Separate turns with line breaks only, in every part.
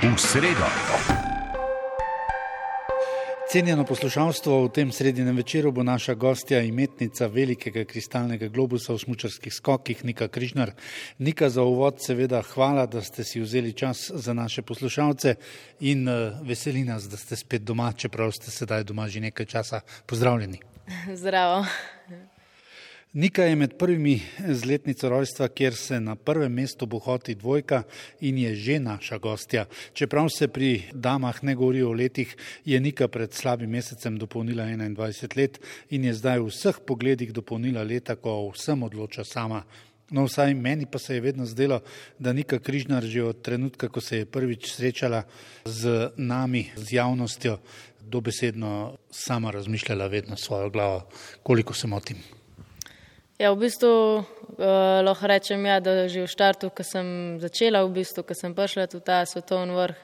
V sredo.
Cenjeno poslušalstvo, v tem sredinem večeru bo naša gostja imetnica velikega kristalnega globusa v smučarskih skokih, Nika Križnar. Nika, za uvod seveda hvala, da ste si vzeli čas za naše poslušalce in veseli nas, da ste spet doma, čeprav ste sedaj doma že nekaj časa. Pozdravljeni.
Zdravo.
Nika je med prvimi z letnico rojstva, kjer se na prvem mestu bohoti dvojka in je že naša gostja. Čeprav se pri damah ne govori o letih, je Nika pred slabim mesecem dopolnila 21 let in je zdaj v vseh pogledih dopolnila leta, ko vsem odloča sama. No, vsaj meni pa se je vedno zdelo, da Nika Križnar že od trenutka, ko se je prvič srečala z nami, z javnostjo, dobesedno sama razmišljala vedno svojo glavo. Koliko se motim?
Ja, v bistvu lahko rečem, da že v štartu, ko sem začela, ko sem prišla v ta svetovni vrh,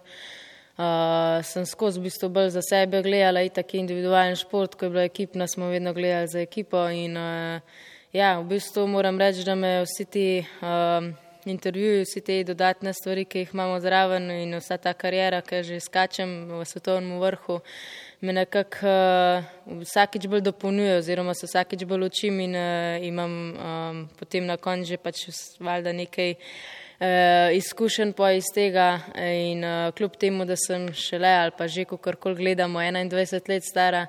sem skozi bolj za sebe gledala in taki individualni šport, ko je bila ekipna, smo vedno gledali za ekipo in moram reči, da me vsi ti intervjuji, vsi te dodatne stvari, ki jih imamo zraven in vsa ta karijera, ki že skačem v svetovnem vrhu, me nekako vsakič bolj dopolnjuje oziroma se vsakič bolj učim in imam potem na koncu že pač valjda nekaj izkušenj iz tega in kljub temu, da sem šele ali pa že kakorkoli gledamo 21 let stara,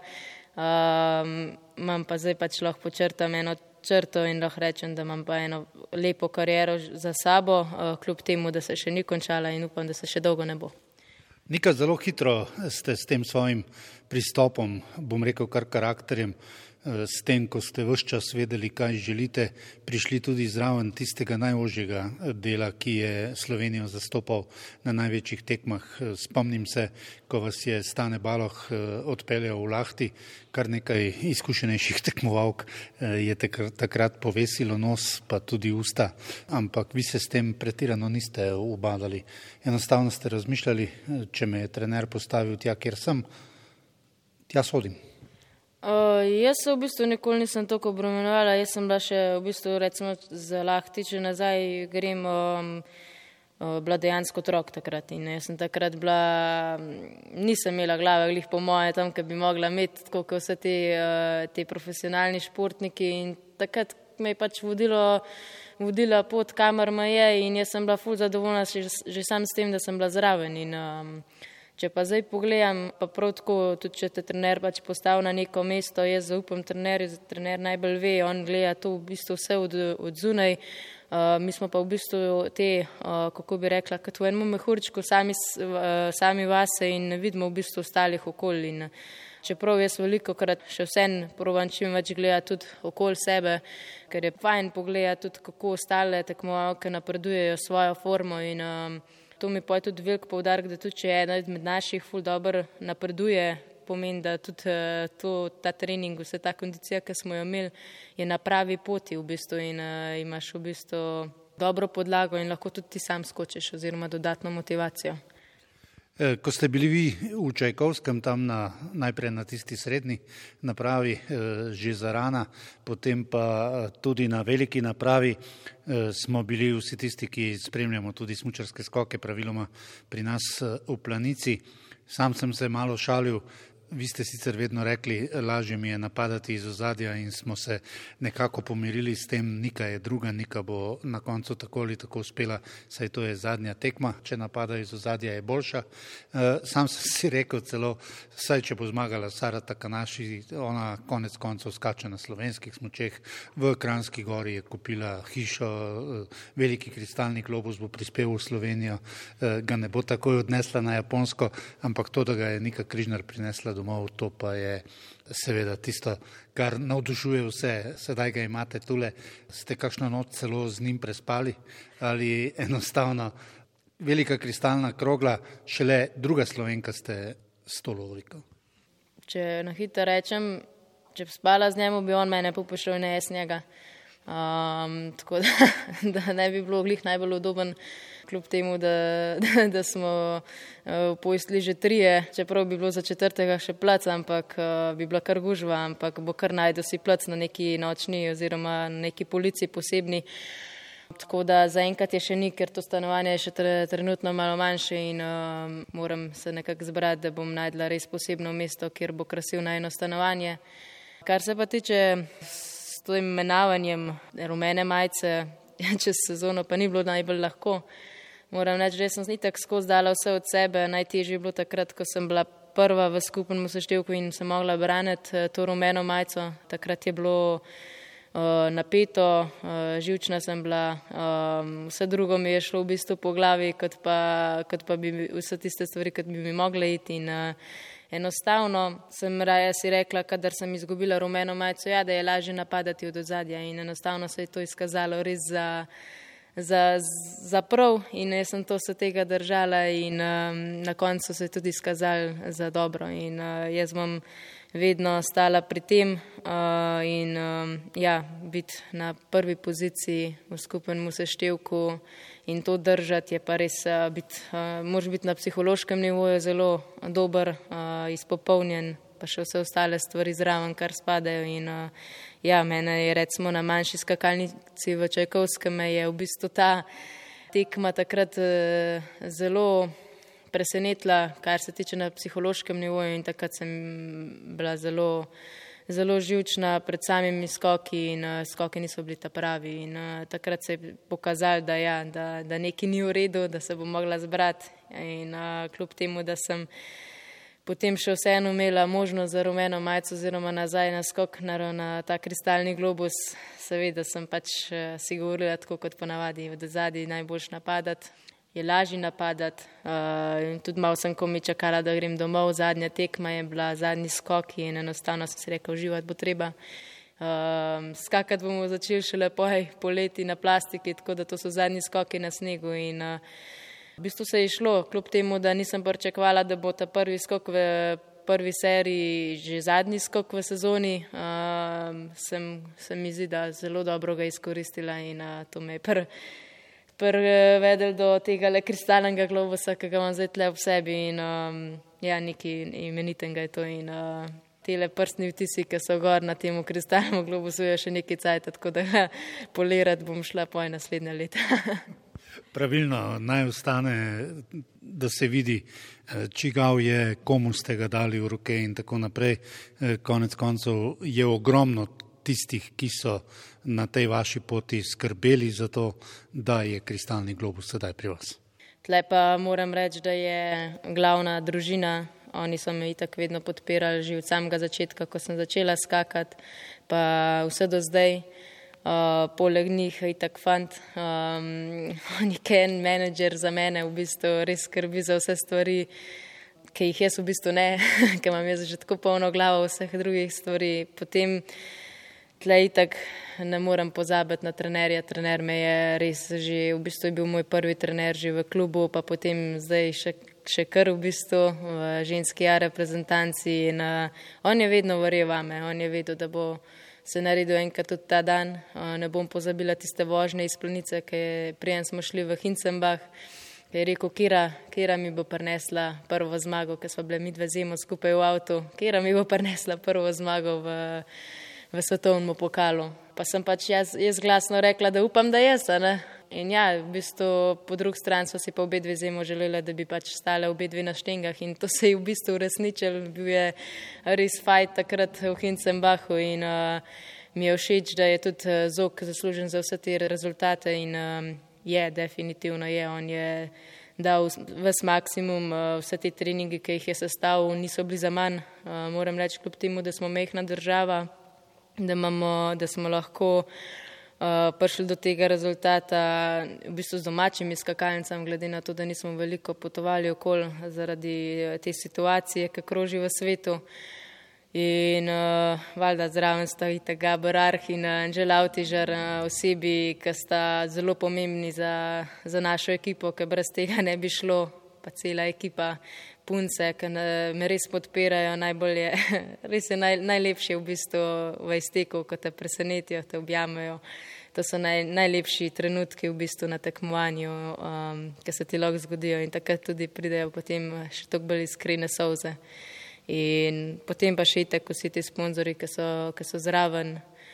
imam pa zdaj pač lahko počrtam eno črto in lahko rečem, da imam pa eno lepo kariero za sabo, kljub temu, da se še ni končala in upam, da se še dolgo ne bo.
Nika, zelo hitro ste s tem svojim pristopom, bom rekel kar karakterjem, s tem, ko ste ves čas vedeli, kaj želite, prišli tudi zraven tistega najožjega dela, ki je Slovenijo zastopal na največjih tekmah. Spomnim se, ko vas je Stane Baloh odpeljal v Lahti, kar nekaj izkušenejših tekmovalk je takrat povesilo nos, pa tudi usta, ampak vi se s tem pretirano niste ubadali. Enostavno ste razmišljali, če me je trener postavil tja, kjer sem, tja sodim.
Jaz se v bistvu nikoli nisem toliko obremenjevala, jaz sem bila še v bistvu recimo za Lahti, če nazaj grem, bila dejansko otrok takrat in jaz sem takrat bila, nisem imela glave glih po moje tam, ker bi mogla imeti tako kot vse te profesionalni športniki in takrat me je pač vodila pot, kamor me je in jaz sem bila ful zadovoljna že sam s tem, da sem bila zraven in če pa zdaj pogledam, pa prav tako, tudi če te trener pač postavi na neko mesto, jaz zaupam trenerju, trener najbolj ve, on gleda to v bistvu vse od zunaj, mi smo pa v bistvu te, kako bi rekla, kot v enem mehurčku sami vase in ne vidimo v bistvu ostalih okolj in čeprav jaz velikokrat še vsem provam čim več gledati tudi okoli sebe, ker je fajn pogledati tudi, kako ostale tekmovalke napredujejo svojo formo in to mi pa je tudi velik poudarek, da tudi če je ena izmed naših ful dobro napreduje, pomeni, da tudi ta trening, vse ta kondicija, ki smo jo imeli, je na pravi poti v bistvu in imaš v bistvu dobro podlago in lahko tudi ti sam skočiš oziroma dodatno motivacijo.
Ko ste bili vi v Čajkovskem, tam najprej na tisti srednji napravi, že zarana, potem pa tudi na veliki napravi, smo bili vsi tisti, ki spremljamo tudi smučarske skoke, praviloma pri nas v Planici. Sam sem se malo šalil, vi ste sicer vedno rekli, lažje mi je napadati iz ozadja in smo se nekako pomirili s tem, Nika je druga, Nika bo na koncu tako ali tako uspela, saj to je zadnja tekma, če napada iz ozadja je boljša. Sam sem si rekel celo, saj če bo zmagala Sara Takanaši, ona konec koncev skače na slovenskih smučeh, v Kranjski Gori je kupila hišo, veliki kristalni globus bo prispel v Slovenijo, ga ne bo takoj odnesla na Japonsko, ampak to, da ga je Nika Križnar prinesla domov, to pa je seveda tisto, kar navdušuje vse. Sedaj ga imate tule. Ste kakšno noč celo z njim prespali ali enostavno velika kristalna krogla, šele druga Slovenka ste s to lovoriko?
Če na hitro rečem, če bi spala z njemu, bi on mene popošel in ne jaz njega. Tako da ne bi bilo glih najbolj udoben, kljub temu, da smo pojstli že 3, čeprav bi bilo za 4. še plac, ampak bi bila kar gužva, ampak bo kar najdu si plac na neki nočni oziroma na neki polici posebni. Tako da zaenkrat je še ni, ker to stanovanje je še trenutno malo manjše in moram se nekako zbrati, da bom najdla res posebno mesto, kjer bo krasil najino stanovanje. Kar se pa tiče s tem menavanjem rumene majice, čez sezono pa ni bilo najbolj lahko. Moram reči, da sem itak skozi dala vse od sebe. Najtežje je bilo takrat, ko sem bila prva v skupnem seštevku in sem mogla braniti to rumeno majico. Takrat je bilo napeto, živčna sem bila, vse drugo mi je šlo v bistvu po glavi, kot pa bi vse tiste stvari, kot bi mi mogle iti. In enostavno sem raje si rekla, kadar sem izgubila rumeno majico, ja, da je lažje napadati od ozadja in enostavno se je to izkazalo res za prav in jaz sem to se tega držala in na koncu se je tudi izkazalo za dobro in jaz bom vedno stala pri tem in ja, biti na prvi poziciji v skupnem seštevku in to držati je pa res moraš biti na psihološkem nivoju zelo dober, izpopolnjen, pa še vse ostale stvari zraven, kar spadajo in ja, mene je recimo na manjši skakalnici v Čajkovskem je v bistvu ta tekma takrat zelo presenetila, kar se tiče na psihološkem nivoju in takrat sem bila zelo živčna pred samimi skoki in skoki niso bili ta pravi in takrat se je pokazalo, da nekaj ni v redu, da se bom mogla zbrati in kljub temu, da sem potem še vseeno imela možnost za rumeno majico oziroma nazaj na skok na ta kristalni globus. Seveda sem pač si govorila tako kot ponavadi, od zadaj najboljš napadati, je lažji napadati. Tudi malo sem komi čakala, da grem domov, zadnja tekma je bila, zadnji skok in enostavno sem si rekla, uživati bo treba. Skakati bomo začeli šele poleti na plastiki, tako da to so zadnji skoki na snegu in v bistvu se je šlo, kljub temu, da nisem pričakovala, da bo ta prvi skok v prvi seriji že zadnji skok v sezoni, se mi zdi, da zelo dobro ga izkoristila in to me je vedel do tega kristalnega globusa, ki ga imam zdaj tle ob sebi in ja, nekaj imenitenega je to in tele prstni vtisi, ki so gor na temu kristalnemu globusu, je še nekaj cajta, tako da polirati bom šla naslednja leta.
Pravilno, naj ostane, da se vidi, čigav je, komu ste ga dali v roke in tako naprej. Konec koncev je ogromno tistih, ki so na tej vaši poti skrbeli za to, da je kristalni globus sedaj pri vas.
Tle pa moram reči, da je glavna družina, oni so me itak vedno podpirali že od samega začetka, ko sem začela skakati, pa vse do zdaj. Poleg njih je itak fant, on je Ken, menedžer za mene, v bistvu res skrbi za vse stvari, ki jih jaz v bistvu ne, ker imam jaz že tako polno glavo vseh drugih stvari. Potem tle itak ne morem pozabiti na trenerja, trener me je res že, v bistvu je bil moj prvi trener že v klubu, pa potem zdaj še kar v bistvu v ženski reprezentanci in on je vedno verjel vame, on je vedel, da bo se naredil enkrat tudi ta dan. Ne bom pozabila tiste vožnje iz Planice, prijem smo šli v Hinzenbach, je rekel, Kira mi bo prinesla prvo zmago, ker smo bile midve zimo skupaj v avtu, Kira mi bo prinesla prvo zmago v svetovnem pokalu. Pa sem pač jaz glasno rekla, da upam, da jaz, ne? In ja, v bistvu po drugi strani so si pa obe dve zimo želela, da bi pač stale obe dve na štengah in to se je v bistvu uresničilo. Bil je res fajt takrat v Hinzenbachu in mi je všeč, da je tudi Zok zaslužen za vse te rezultate in je, definitivno je, on je dal ves maksimum, vse te treningi, ki jih je sestavil, niso bili za manj. Moram reči, kljub temu, da smo mehna država, da smo lahko prišli do tega rezultata v bistvu z domačimi skakalnicami, glede na to, da nismo veliko potovali okoli zaradi te situacije, ki kroži v svetu. In valjda zraven sta itak Gabor Arh in Anžela Avtižar, osebi, ki sta zelo pomembni za našo ekipo, ker brez tega ne bi šlo, pa cela ekipa punce, ki me res podpirajo, najbolje, res je najlepše v bistvu v izteku, ko te presenetijo, te objamejo. To so najlepši trenutki v bistvu na tekmovanju, ki se ti lahko zgodijo in takrat tudi pridejo potem še toliko bolj iskrene solze. In potem pa še itak vsi ti sponzorji, ki so zraven,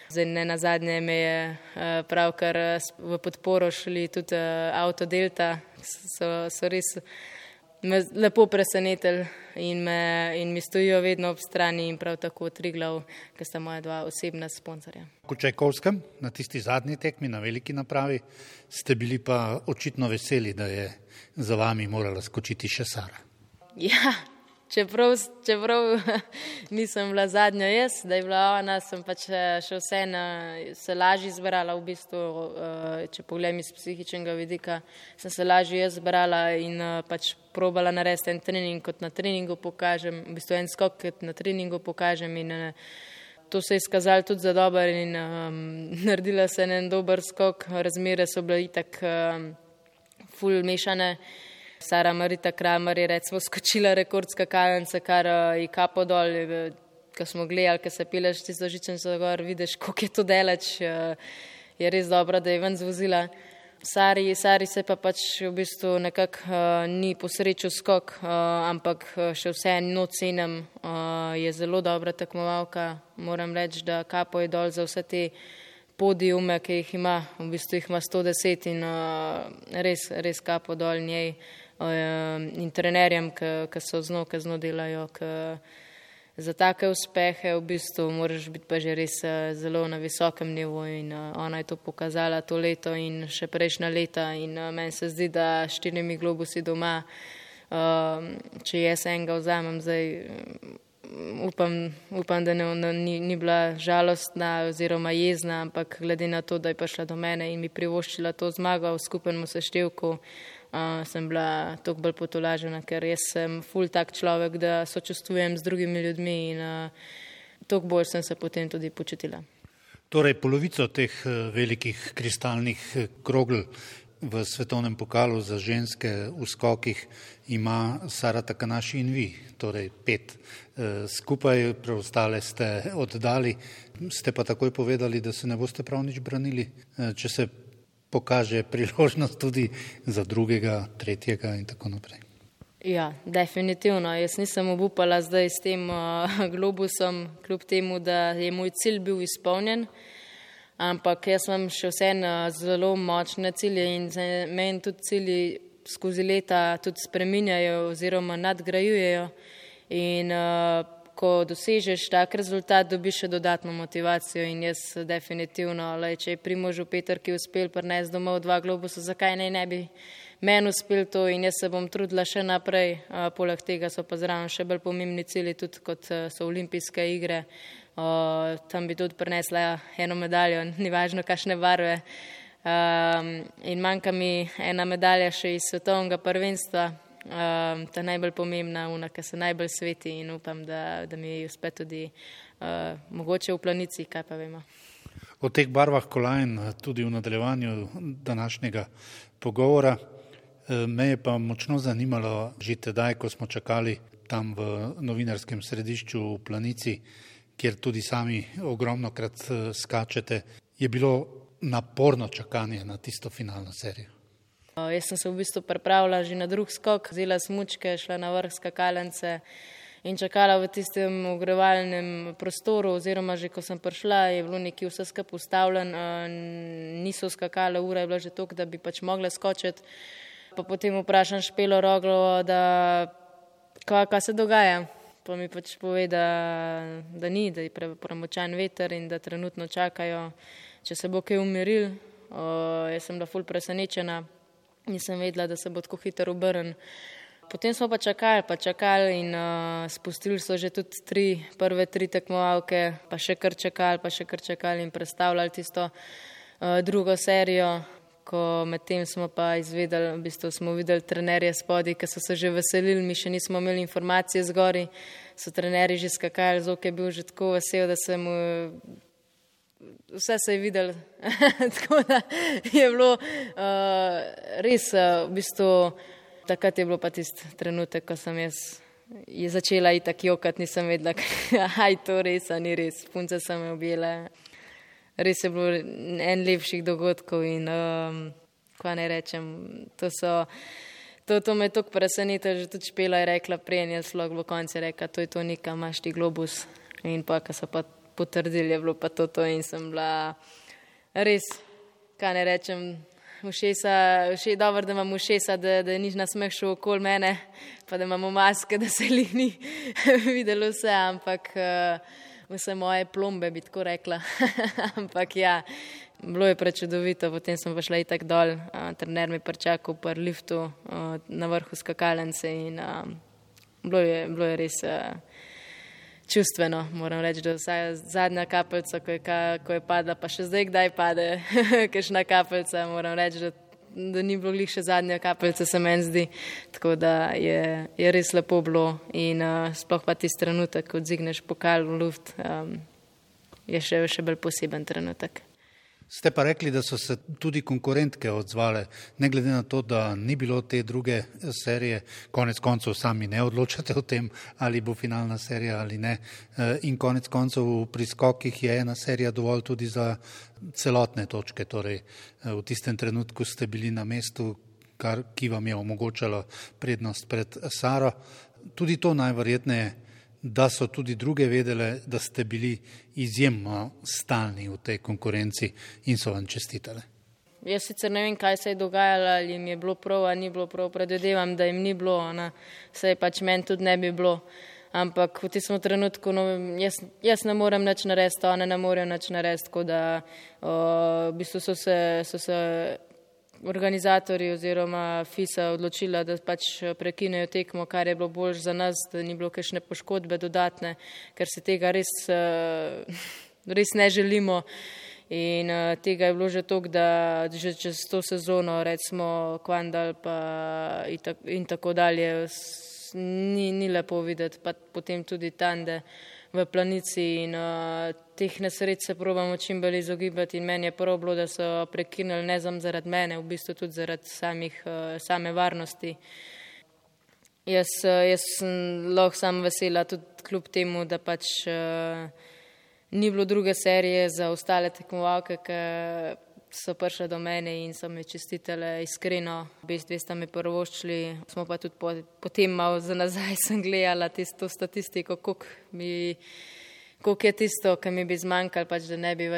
Zdaj ne nazadnje me je pravkar v podporo šli tudi Auto Delta, so res me lepo presenetili in mi stojijo vedno ob strani in prav tako Triglav, ker sta moja dva osebna sponzorja.
V Čajkovskem, na tisti zadnji tekmi, na veliki napravi, ste bili pa očitno veseli, da je za vami morala skočiti še Sara.
Ja, čeprav nisem bila zadnja jaz, da je bila ona, sem pač še vseeno se lažje zbrala v bistvu, če pogledam iz psihičnega vidika, sem se lažje jaz zbrala in pač probala narediti en trening, kot na treningu pokažem, v bistvu en skok, kot na treningu pokažem in to se je izkazalo tudi za dober in naredila se en dober skok, razmere so bile itak ful mešane. Sara Marita Kramer je recimo skočila rekord skakalnice, kar je kapo dol, ko smo gledali, ko se peleš tisto žičnico gor, vidiš, koliko je to daleč, je res dobro, da je ven zvozila. Sari se pa pač v bistvu nekako ni posrečil skok, ampak še vseeno cenim, je zelo dobra tekmovalka, moram reči, da kapo je dol za vse te podiume, ki jih ima, v bistvu jih ima 110 in res kapo dol njej. In trenerjem, ki so z njo delajo, za take uspehe v bistvu moraš biti pa že res zelo na visokem nivoju in ona je to pokazala to leto in še prejšnja leta in meni se zdi, da 4 globusi doma, če jaz enega vzamem zdaj, upam, da ni bila žalostna oziroma jezna, ampak glede na to, da je prišla do mene in mi privoščila to zmago v skupnem seštevku, sem bila toliko bolj potolažena, ker jaz sem ful tak človek, da sočustvujem z drugimi ljudmi in toliko bolj sem se potem tudi počutila.
Torej, polovico teh velikih kristalnih krogel v svetovnem pokalu za ženske v skokih ima Sara Takanaši in vi, torej 5 skupaj, preostale ste oddali. Ste pa takoj povedali, da se ne boste prav nič branili, če se pokaže priložnost tudi za drugega, tretjega in tako naprej.
Ja, definitivno. Jaz nisem obupala zdaj s tem globusom, kljub temu, da je moj cilj bil izpolnjen, ampak jaz imam še vseeno zelo močne cilje in meni tudi cilji skozi leta tudi spreminjajo oziroma nadgrajujejo in ko dosežeš tak rezultat, dobiš še dodatno motivacijo in jaz definitivno, če je Primožu Peterki uspel prinesti domov 2 globusa, zakaj ne bi meni uspel to in jaz se bom trudila še naprej, poleg tega so pa zraven še bolj pomembni cilji, tudi kot so olimpijske igre, tam bi tudi prinesla eno medaljo, ni važno kakšne barve in manjka mi ena medalja še iz svetovnega prvenstva, ta najbolj pomembna, ki se najbolj sveti in upam, da mi uspe tudi mogoče v planici, kaj pa vemo.
O teh barvah kolajn tudi v nadaljevanju današnjega pogovora me je pa močno zanimalo že tedaj, ko smo čakali tam v novinarskem središču v Planici, kjer tudi sami ogromnokrat skačete, je bilo naporno čakanje na tisto finalno serijo.
Jaz sem se v bistvu pripravila že na drug skok, vzela smučke, šla na vrh skakalnice in čakala v tistem ogrevalnem prostoru oziroma že ko sem prišla, je bilo nekaj vse skupaj ustavljen, niso skakale, ura je bila že toliko, da bi pač mogla skočiti. Pa potem vprašam Špelo Roglovo, da kaj se dogaja. Pa mi pač pove, da ni, da je premočan veter in da trenutno čakajo, če se bo kaj umiril. Jaz sem bila ful presenečena. Nisem vedela, da se bo tako hitro obrnil. Potem smo pa čakali in spustili so že tudi prve 3 tekmovalke, pa še kar čakali in predstavljali tisto drugo serijo, ko medtem smo pa izvedeli, v bistvu smo videli trenerje spodaj, ki so se že veselili, mi še nismo imeli informacije zgori, so trenerji že skakali, Zok je bil že tako vesel, da se mu vse se je videl, tako da je bilo res v bistvu, takrat je bilo pa tisti trenutek, ko sem jaz je začela itak jokati, nisem vedela, aj to res, a ni res, punce so me objele. Res je bilo en lepših dogodkov in kaj ne rečem, to me je toliko presenetilo, že tudi Špela je rekla prej in jaz v koncu je rekla, to je to, Nika, imaš ti globus in pa, ko so pa potrdili, je bilo pa to in sem bila res, kaj ne rečem, dobro, da imam ušesa, da je nič nasmeh šel okoli mene, pa da imamo maske, da se ni videlo vse, ampak vse moje plombe, bi tako rekla. Ampak ja, bilo je prečudovito, potem sem pa šla itak dol, trener mi pričakal pri liftu na vrhu skakalnice in bilo je res čustveno, moram reči, da vsaj zadnja kapljica, ko je padla, pa še zdaj kdaj pade kakšna kapljica, moram reči, da ni bilo glih še zadnja kapljica, se meni zdi, tako da je res lepo bilo in sploh pa tisti trenutek, ko dzigneš pokal v luft, je še bolj poseben trenutek.
Ste pa rekli, da so se tudi konkurentke odzvale, ne glede na to, da ni bilo te druge serije, konec koncev sami ne odločate o tem, ali bo finalna serija ali ne. In konec koncev v priskokih je ena serija dovolj tudi za celotne točke, torej v tistem trenutku ste bili na mestu, ki vam je omogočalo prednost pred Saro. Tudi to najverjetneje, da so tudi druge vedele, da ste bili izjemno stalni v tej konkurenci in so vam čestitale.
Jaz sicer ne vem, kaj se je dogajalo, ali jim je bilo prav, ali ni bilo prav, predvidevam, da jim ni bilo, saj pač meni tudi ne bi bilo, ampak v tistem trenutku jaz ne morem nič narediti, one ne morejo nič narediti, tako da v bistvu so se organizatorji oziroma FISA odločila, da pač prekinejo tekmo, kar je bilo bolj za nas, da ni bilo kakšne poškodbe dodatne, ker se tega res ne želimo in tega je bilo že toliko, da že čez to sezono recimo Kvandal pa in tako dalje ni lepo videti, pa potem tudi Tande v Planici in teh nesreč se probamo čim bolj izogibati in meni je prvo bilo, da so prekinili ne zaradi mene, v bistvu tudi zaradi same varnosti. Jaz sem lahko sam vesela tudi kljub temu, da pač ni bilo druge serije za ostale tekmovalke, ki so prišle do mene in so me čestitele iskreno. Dve sta me prvoščili, smo pa tudi potem malo za nazaj sem gledala tisto statistiko, koliko je tisto, ki mi bi zmanjkalo, pač, da ne bi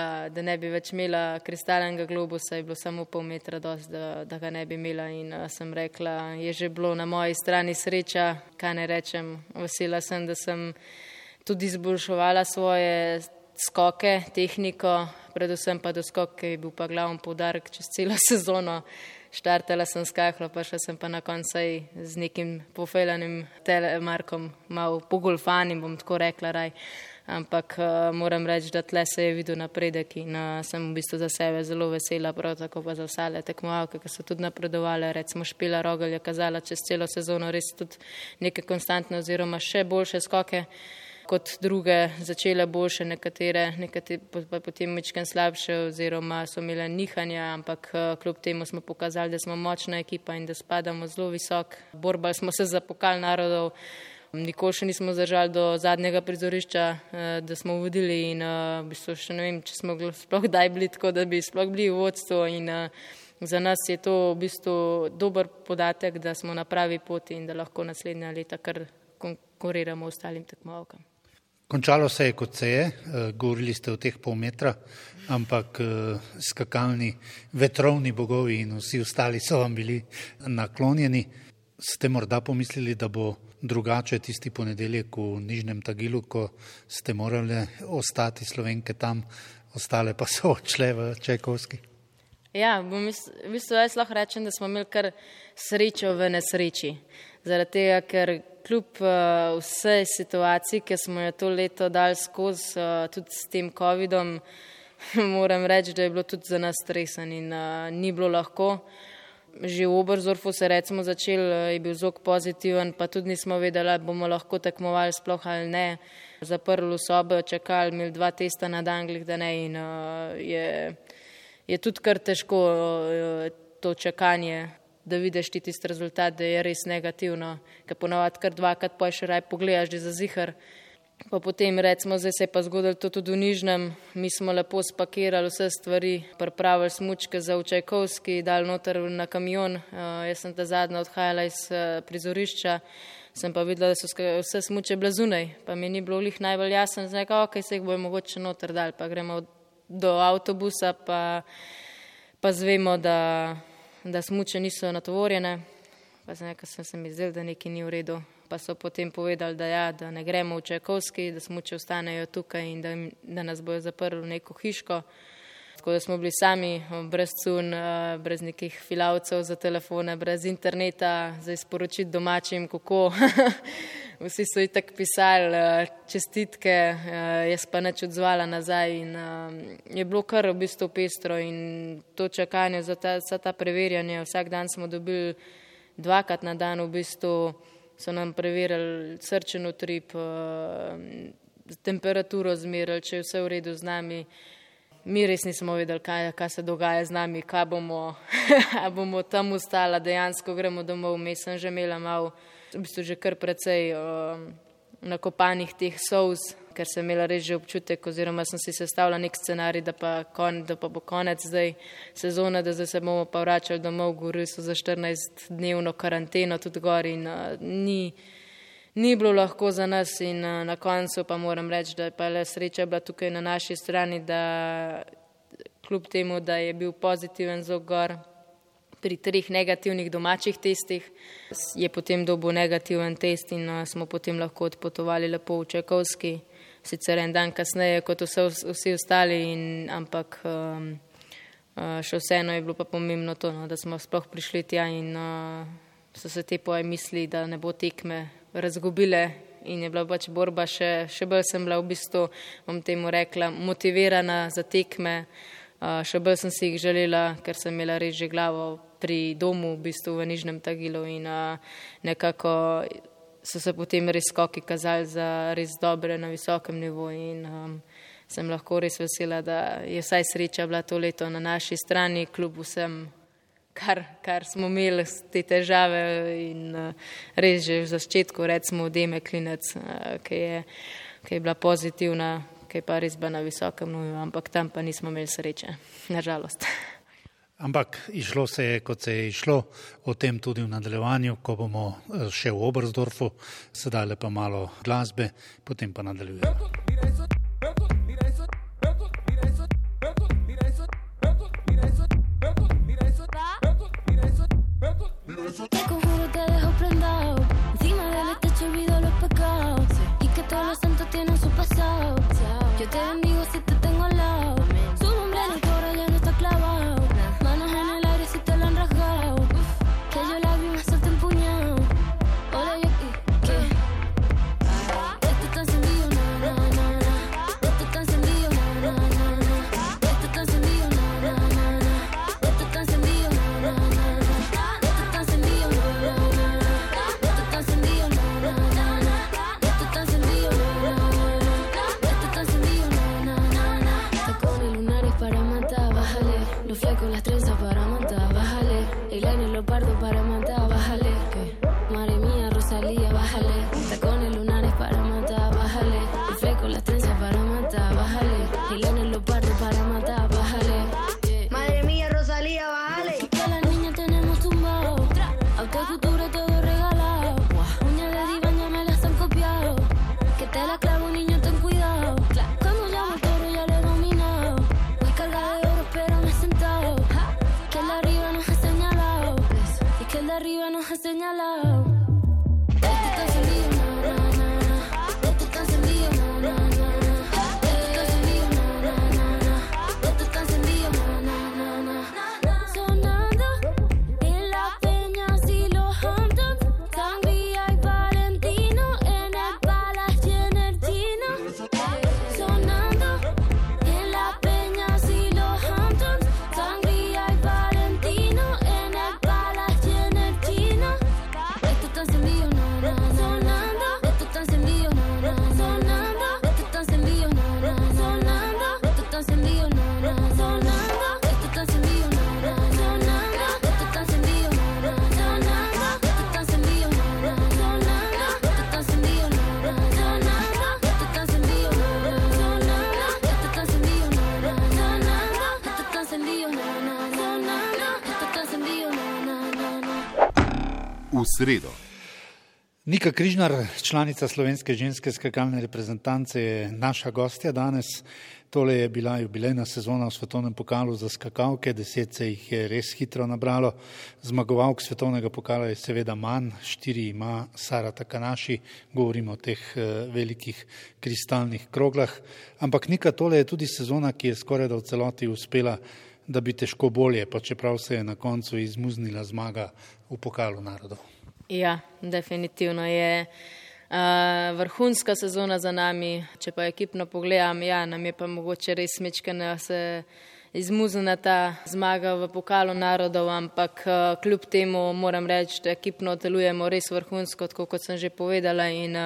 več imela kristalnega globusa, je bilo samo pol metra dosti, da ga ne bi imela in sem rekla, je že bilo na moji strani sreča, kaj ne rečem, vesela sem, da sem tudi izboljševala svoje skoke, tehniko, predvsem pa doskok, ki je bil pa glavni poudarek čez celo sezono. Štartala sem skaklo, pa še sem pa na koncu z nekim pofejlanim telemarkom, malo pogolfanim, bom tako rekla raj. Ampak moram reči, da tle se je videl napredek in sem v bistvu za sebe zelo vesela, prav tako pa za vsale tekmovalke, ki so tudi napredovale. Recimo Špela Rogelj je kazala čez celo sezono res tudi neke konstantne oziroma še boljše skoke kot druge, začele boljše, nekatere pa potem mičken slabše oziroma so imele nihanja, ampak kljub temu smo pokazali, da smo močna ekipa in da spadamo zelo visok. Borbali smo se za pokal narodov, nikoli še nismo zdržali do zadnjega prizorišča, da smo vodili in v bistvu še ne vem, če smo sploh kdaj bili tako, da bi sploh bili v vodstvu in za nas je to v bistvu dober podatek, da smo na pravi poti in da lahko naslednja leta kar konkuriramo ostalim tekmovalkam.
Končalo se je, kot se je, govorili ste o teh pol metra, ampak skakalni vetrovni bogovi in vsi ostali so vam bili naklonjeni. Ste morda pomislili, da bo drugače tisti ponedeljek v Nižnem Tagilu, ko ste morali ostati Slovenke tam, ostale pa so odšle v Čajkovski?
Ja, v bistvu jaz lahko rečem, da smo imeli kar srečo v nesreči. Zaradi tega, ker kljub vsej situaciji, ki smo jo to leto dali skozi, tudi s tem covidom, moram reči, da je bilo tudi za nas stresen in ni bilo lahko. Že v Oberstdorfu se recimo začel, je bil zok pozitiven, pa tudi nismo vedeli, bomo lahko tekmovali sploh ali ne. Zaprli sobo, čakali, imeli 2 testa na dan, da ne in je tudi kar težko to čakanje, da vidiš ti tisti rezultat, da je res negativno, ker ponavadi kar 2krat pa še raj pogledaš, da za zihar. Pa potem recimo, zdaj se je pa zgodilo to tudi v Nižnem, mi smo lepo spakirali vse stvari, pripravili smučke za v Čajkovski, dali noter na kamion, jaz sem ta zadnja odhajala iz prizorišča, sem pa videla, da so vse smuče bile zunaj, pa mi ni bilo lih najbolj jasno, zdaj nekaj, ok, se jih bojo mogoče noter dal, pa gremo do avtobusa, pa zvemo, da smuče niso natovorjene, pa nekaj sem mi zdel, da nekaj ni v redu, pa so potem povedali, da ne gremo v Čajkovski, da smuče ostanejo tukaj in da nas bojo zaprli v neko hiško. Tako da smo bili sami, brez cun, brez nekih filavcev za telefone, brez interneta, za sporočiti domačim, kako. Vsi so itak pisali čestitke, jaz pa nič odzvala nazaj in je bilo kar v bistvu pestro in to čakanje za vsa ta preverjanja. Vsak dan smo dobili 2krat na dan, v bistvu so nam preverjali srčen utrip, temperaturo zmerili, če je vse v redu z nami. Mi res nismo vedeli, kaj se dogaja z nami, kaj bomo tam ostala, dejansko gremo domov. Mes sem že imela malo, v bistvu že kar precej nakopanih teh solz, ker sem imela res že občutek, oziroma sem si sestavila nek scenarij, da pa bo konec zdaj sezone, da zdaj se bomo pa vračali domov, govorili so za 14-dnevno karanteno tudi gor in ni bilo lahko za nas in na koncu pa moram reči, da je pa le sreča bila tukaj na naši strani, da kljub temu, da je bil pozitiven zvok gor pri 3 negativnih domačih testih, je potem dobil negativen test in smo potem lahko odpotovali lepo v Čajkovski, sicer en dan kasneje kot vsi ostali, ampak še vseeno je bilo pa pomembno to, da smo sploh prišli tja in so se te poje misli, da ne bo tekme razgubile in je bila pač borba še bolj sem bila v bistvu, bom temu rekla, motivirana za tekme, še bolj sem si jih želela, ker sem imela res že glavo pri domu, v bistvu v Nižnem Tagilu in nekako so se potem res skoki kazali za res dobre na visokem nivoju in sem lahko res vesela, da je vsaj sreča bila to leto na naši strani, kljub vsem kar smo imeli te težave in res že v začetku, recimo Deme Klinec, ki je bila pozitivna, ki je pa res bila na visokem nivoju, ampak tam pa nismo imeli sreče, nažalost.
Ampak išlo se je, kot se je išlo, o tem tudi v nadaljevanju, ko bomo še v Oberstdorfu, sedaj le pa malo glasbe, potem pa nadaljujemo.
Te conjuro, te dejo prendado. Encima del techo olvido los pecados. Y que todos los santos tienen su pasado. Yo te bendigo si te tengo al lado. Su nombre en el coro ya no está clavado. Manos en el aire si te lo han rasgado. Que yo la vi más suelta empuñado. Hola, yo aquí, ¿qué? Esto está encendido, na, na, na, na. Esto está encendido, na, na, na, na. Esto está encendido, na, na, na, na. Esto está encendido, na, na, na, na. Con las trenzas para matar, bájale. Eyeliner leopardo para matar, bájale. Madre mía, Rosalía, bájale. Tacones lunares para matar, bájale. El fleco con las trenzas para matar, bájale. Eyeliner leopardo para matar, bájale.
Madre mía, Rosalía, bájale.
Que las niñas tenemos tumbado. Autocultura todo regalado. Uñas de diván ya me las han copiado. Que te la clavo, niño, ten cuidado. Cuando llamo el toro ya lo he dominado. Voy cargada de oro, pero me he sentado. Que el de arriba nos ha señalado. Y que el de arriba nos ha señalado. Esto está encendido, na, na, na, na. Esto está encendido, na, na, na, na. Esto está encendido, na, na, na, na. Esto está encendido, na, na, na, na. Sonando en las peñas y los Hamptons. Sangría y Valentino en el Palace y en el Chino. Sonando en las peñas y los Hamptons. Sangría y Valentino en el Palace y en el Chino. Esto está encendido, na, na, sonando. Esto está encendido, na, na, sonando. Esto está encendido, na, na, sonando. Esto está encendido, na, na, sonando. Esto está encendido, na, na, sonando. Esto está encendido, na, na, sonando. Esto está encendido, na, na, sonando. Esto está encendido, na, na, sonando. Esto está encendido, na, na, sonando. Esto está encendido, na, na, sonando. Esto está encendido, na, na, sonando. Esto está encendido, na, na, na, na.
V sredo.
Nika Križnar, članica slovenske ženske skakalne reprezentance, je naša gostja danes. Tole je bila jubilejna sezona v svetovnem pokalu za skakalke, 10 se jih je res hitro nabralo. Zmagovalk svetovnega pokala je seveda manj, 4 ima Sara Takanaši, govorimo o teh velikih kristalnih kroglah. Ampak Nika, tole je tudi sezona, ki je skoraj da v celoti uspela, da bi težko bolje, pa čeprav se je na koncu izmuznila zmaga v pokalu narodov.
Ja, definitivno je vrhunska sezona za nami. Če pa ekipno pogledam, ja, nam je pa mogoče res mečkana se izmuznila ta zmaga v pokalu narodov, ampak kljub temu moram reči, da ekipno delujemo res vrhunsko, tako kot sem že povedala in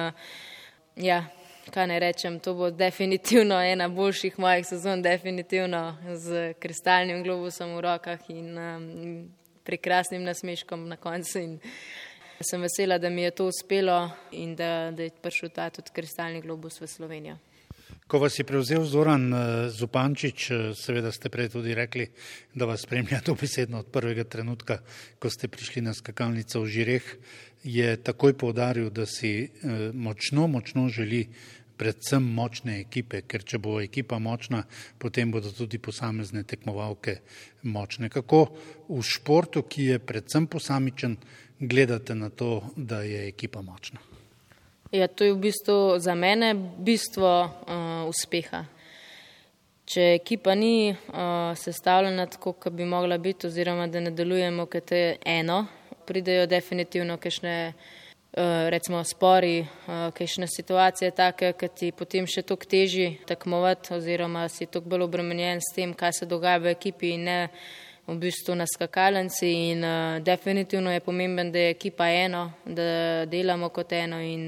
ja, kaj ne rečem, to bo definitivno ena boljših mojih sezon, definitivno z kristalnim globusom v rokah in prekrasnim nasmeškom na koncu in sem vesela, da mi je to uspelo in da je prišel ta tudi kristalni globus v Slovenijo.
Ko vas je prevzel Zoran Zupančič, seveda ste prej tudi rekli, da vas spremlja dobesedno od prvega trenutka, ko ste prišli na skakalnico v Žireh, je takoj poudaril, da si močno želi predvsem močne ekipe, ker če bo ekipa močna, potem bodo tudi posamezne tekmovalke močne. Kako v športu, ki je predvsem posamičen, gledate na to, da je ekipa močna?
Ja, to je v bistvu za mene bistvo uspeha. Če ekipa ni sestavljena tako, kot bi mogla biti, oziroma da ne delujemo kot je eno, pridejo definitivno kakšne recimo spori, kakšne situacije take, ki ti potem še toliko težji tekmovati oziroma si toliko bolj obremenjen s tem, kaj se dogaja v ekipi in ne v bistvu na skakalnici in definitivno je pomemben, da je ekipa eno, da delamo kot eno in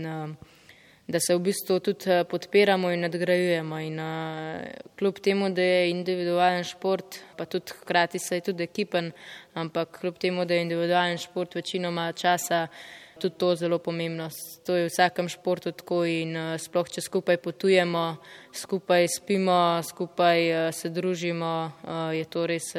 da se v bistvu tudi podpiramo in nadgrajujemo in kljub temu, da je individualen šport, pa tudi hkrati se je tudi ekipen, ampak kljub temu, da je individualen šport večinoma časa tudi to zelo pomembno. To je v vsakem športu tako in sploh, če skupaj potujemo, skupaj spimo, skupaj se družimo, je to res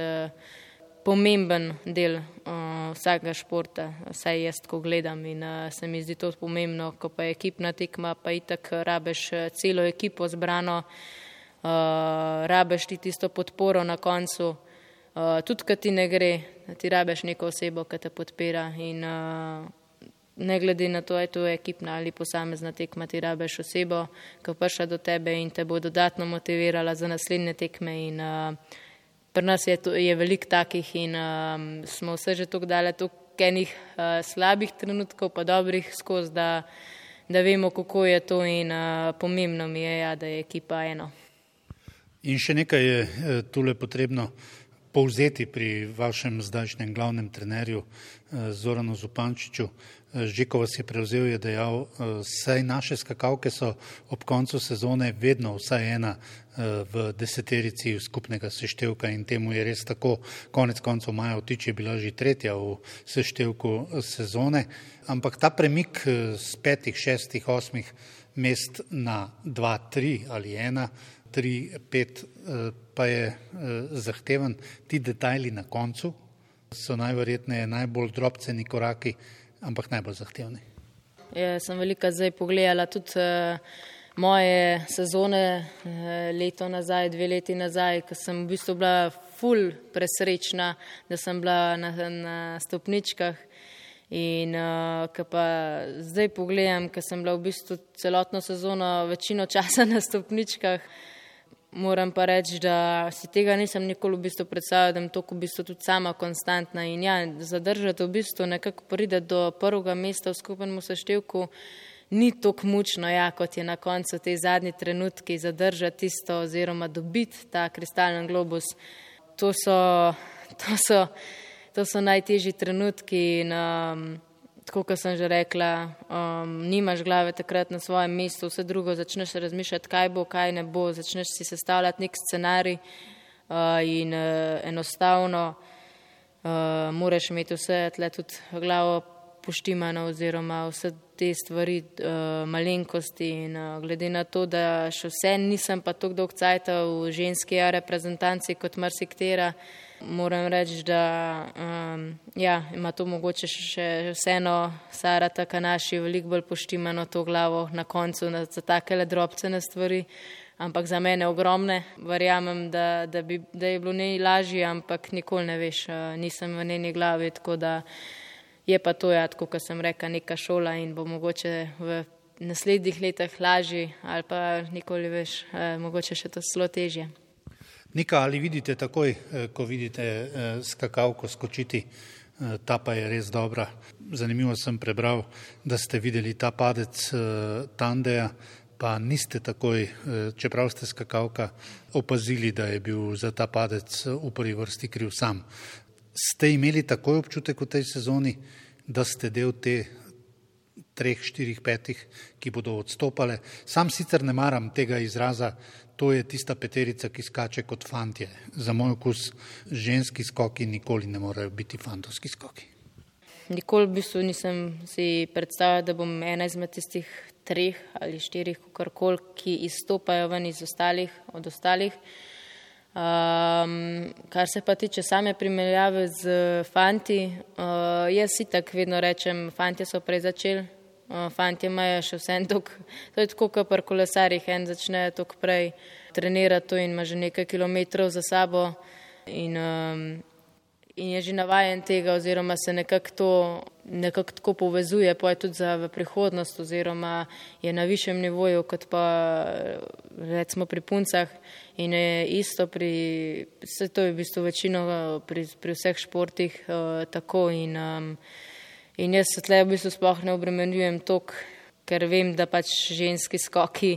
pomemben del vsakega športa, vsaj jaz tako gledam in se mi zdi to pomembno, ko pa je ekipna tekma, pa itak rabeš celo ekipo zbrano, rabeš ti tisto podporo na koncu, tudi kad ti ne gre, ti rabeš neko osebo, ki te podpira in ne glede na to, je to ekipna ali posamezna tekma, ti rabeš osebo, ki prišla do tebe in te bo dodatno motivirala za naslednje tekme in pri nas je veliko takih in smo vse že toliko dali toliko enih slabih trenutkov, pa dobrih skozi, da vemo, kako je to in pomembno mi je, ja, da je ekipa eno.
In še nekaj je tule potrebno povzeti pri vašem zdajšnjem glavnem trenerju Zoranu Zupančiču. Že ko vas je prevzel, je dejal, saj naše skakalke so ob koncu sezone vedno vsaj ena v deseterici skupnega seštevka in temu je res tako. Konec koncev Maja Vtič je bila že 3. v seštevku sezone, ampak ta premik z 5, 6, 8 mest na 2, 3 ali 1, 3, 5 pa je zahteven. Ti detajli na koncu so najverjetneje najbolj drobceni koraki, ampak najbolj zahtevni.
Ja, sem velika zdaj pogledala tudi moje sezone leto nazaj, 2 leti nazaj, ko sem v bistvu bila ful presrečna, da sem bila na stopničkah in ko pa zdaj pogledam, ko sem bila v bistvu celotno sezono večino časa na stopničkah, moram pa reči, da si tega nisem nikoli v bistvu predstavljala, da sem toliko v bistvu tudi sama konstantna in ja, zadržati v bistvu nekako pride do prvega mesta v skupnem seštevku ni toliko mučno, ja, kot je na koncu te zadnji trenutki zadržati tisto oziroma dobiti ta kristalni globus. To so najtežji trenutki in tako, kot sem že rekla, nimaš glave takrat na svojem mestu, vse drugo začneš razmišljati, kaj bo, kaj ne bo, začneš si sestavljati nek scenarij in enostavno moraš imeti vse tle tudi glavo poštimano oziroma vse te stvari, malenkosti in glede na to, da še vse nisem pa toliko dolgo cajta v ženski reprezentanci kot marsiktera, Moram reči, da ima to mogoče še vseeno Sara Takanaši veliko bolj poštimano to glavo na koncu za takele drobcene stvari, ampak za mene ogromne. Verjamem, da je bilo najlažje, ampak nikoli ne veš, nisem v njeni glavi, tako da je pa to, tako kot sem rekla, neka šola in bo mogoče v naslednjih letih lažji ali pa nikoli veš, mogoče še to zelo težje.
Nika, ali vidite takoj, ko vidite skakalko skočiti, ta pa je res dobra. Zanimivo sem prebral, da ste videli ta padec Tandeja, pa niste takoj, čeprav ste skakalka, opazili, da je bil za ta padec v prvi vrsti kriv sam. Ste imeli takoj občutek v tej sezoni, da ste del te 3, 4, 5, ki bodo odstopale? Sam sicer ne maram tega izraza, to je tista peterica, ki skače kot fantje. Za moj okus ženski skoki nikoli ne morejo biti fantovski skoki.
Nikoli v bistvu nisem si predstavljala, da bom ena izmed tistih 3 ali 4, kakorkoli, ki izstopajo ven od ostalih. Kar se pa tiče same primerjave z fanti, jaz itak vedno rečem, fantje so prej začeli, fantje imajo še vsem to je tako, kot pri kolesarjih, en začne toliko prej trenirati to in ima že nekaj kilometrov za sabo in je že navajen tega oziroma se nekako tako povezuje, pa je tudi v prihodnost oziroma je na višjem nivoju kot pa recimo pri puncah in je isto vse to je v bistvu večino pri vseh športih tako in jaz se tle v bistvu sploh ne obremenjujem toliko, ker vem, da pač ženski skoki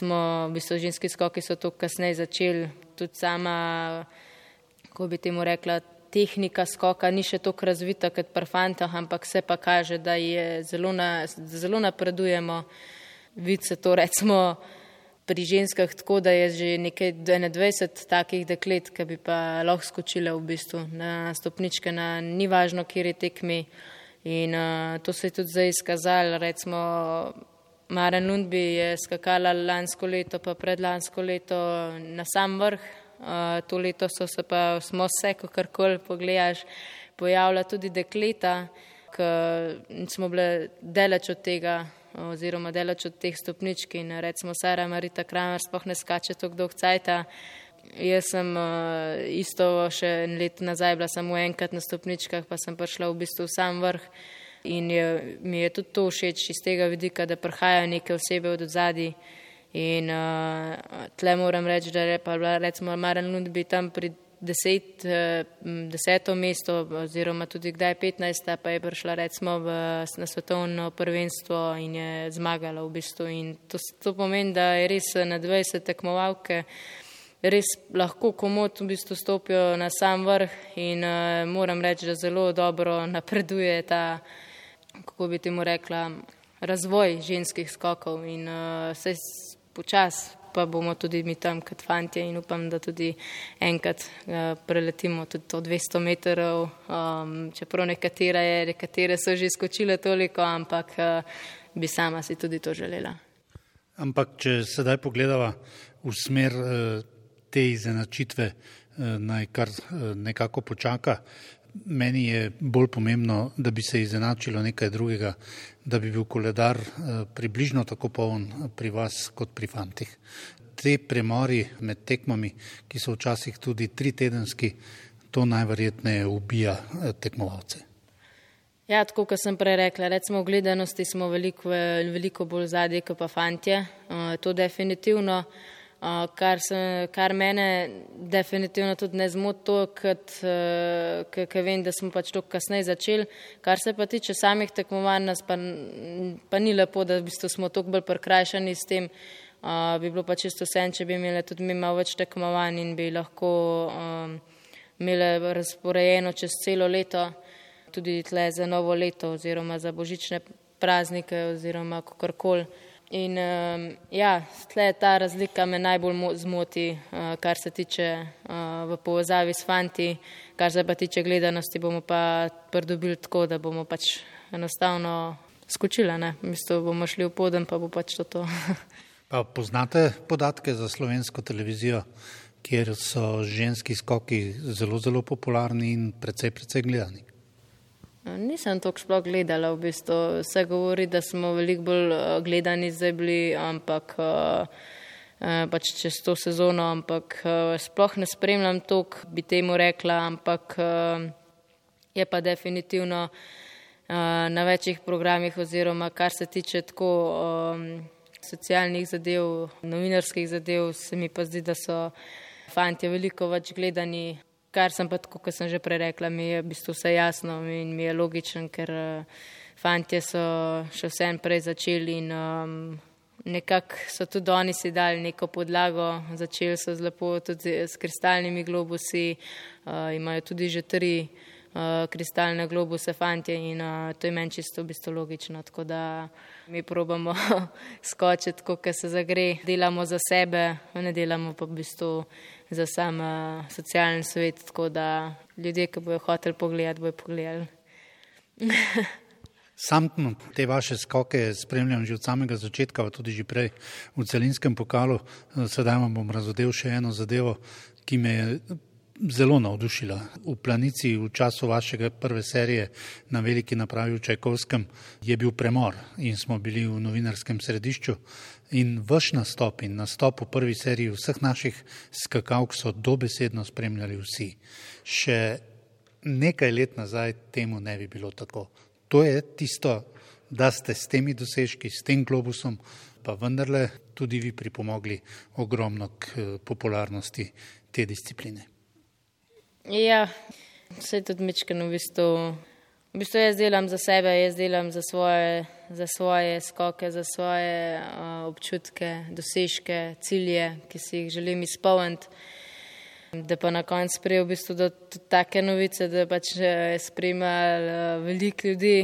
so toliko kasneje začeli, tudi sama, kako bi temu rekla, tehnika skoka ni še toliko razvita kot pri fantah, ampak se pa kaže, da je zelo napredujemo. Vidi se to recimo pri ženskah tako, da je že nekaj 21 takih deklet, ki bi pa lahko skočile v bistvu na stopničke, ni važno, kjer je tekmi. In to se je tudi zdaj izkazalo, recimo Maren Lundby je skakala lansko leto pa predlansko leto na sam vrh, to leto smo se, kakorkoli pogledaš, pojavila tudi dekleta, ki smo bile daleč od tega oziroma daleč od teh stopničk in recimo Sara Marita Kramer sploh ne skače toliko dolgo cajta. Jaz sem isto še leto nazaj bila samo enkrat na stopničkah, pa sem prišla v bistvu v sam vrh in mi je tudi to všeč iz tega vidika, da prihajajo neke osebe od odzadij in tle moram reči, da je pa bila recimo Maren Lundby tam pri 10. mesto oziroma tudi kdaj 15. pa je prišla recimo na svetovno prvenstvo in je zmagala v bistvu in to pomeni, da je res na 20 tekmovalke res lahko komot v bistvu stopijo na sam vrh in moram reči, da zelo dobro napreduje ta, kako bi temu rekla, razvoj ženskih skokov in vse počas pa bomo tudi mi tam kot fantje in upam, da tudi enkrat preletimo tudi to 200 metrov, čeprav nekatere so že skočile toliko, ampak bi sama si tudi to želela.
Ampak če sedaj pogledava v smer te izenačitve, naj kar nekako počaka. Meni je bolj pomembno, da bi se izenačilo nekaj drugega, da bi bil koledar približno tako poln pri vas kot pri fantih. Te premori med tekmami, ki so včasih tudi 3-tedenski, to najverjetneje ubija tekmovalce.
Ja, tako kot sem prej rekla, recimo v gledanosti smo veliko bolj zadnji kot pa fantje, to definitivno. Kar mene definitivno tudi ne zmoti to, ker vem, da smo pač toliko kasneje začeli. Kar se pa tiče samih tekmovanj, nas pa ni lepo, da v bistvu smo toliko bolj prikrajšani s tem. Bi bilo pa čisto vseeno, če bi imeli tudi mi malo več tekmovanj in bi lahko imeli razporejeno čez celo leto, tudi tle za novo leto oziroma za božične praznike oziroma kakorkoli. In tle ta razlika me najbolj zmoti, kar se tiče v povezavi s fanti, kar se pa tiče gledanosti, bomo pa pridobili tako, da bomo pač enostavno skočili, ne? V bistvu bomo šli v poden, pa bo pač to.
Pa poznate podatke za slovensko televizijo, kjer so ženski skoki zelo, zelo popularni in precej gledani.
Nisem toliko sploh gledala, v bistvu se govori, da smo veliko bolj gledani zdaj bili, ampak pač čez to sezono, ampak sploh ne spremljam toliko, bi temu rekla, ampak je pa definitivno na večjih programih oziroma kar se tiče tako socialnih zadev, novinarskih zadev, se mi pa zdi, da so fantje veliko več gledani, kar sem pa tako, kot sem že prej rekla, mi je v bistvu vse jasno in mi je logičen, ker fantje so še vsem prej začeli in nekako so tudi oni si dali neko podlago, začeli so lepo tudi s kristalnimi globusi, imajo tudi že 3 kristalne globuse fantje in to je meni čisto v bistvu logično, tako da mi probamo skočiti, ko se zagre, delamo za sebe, ne delamo pa v bistvu za sam socialni svet, tako da ljudje, ki bojo hoteli pogledati, bojo pogledali.
Sam te vaše skoke spremljam že od samega začetka, pa tudi že prej v celinskem pokalu. Sedaj vam bom razodel še eno zadevo, ki me je zelo navdušila. V Planici v času vašega prve serije na veliki napravi v Čajkovskem je bil premor in smo bili v novinarskem središču in vaš nastop in nastop v prvi seriji vseh naših skakalk so dobesedno spremljali vsi. Še nekaj let nazaj temu ne bi bilo tako. To je tisto, da ste s temi dosežki, s tem globusom, pa vendarle tudi vi pripomogli ogromno k popularnosti te discipline.
Ja, vse tudi mičkeno v bistvu jaz delam za sebe, jaz delam za svoje skoke, za svoje občutke, dosežke, cilje, ki si jih želim izpolniti. Da pa na koncu prije v bistvu do take novice, da pač spremljali veliko ljudi,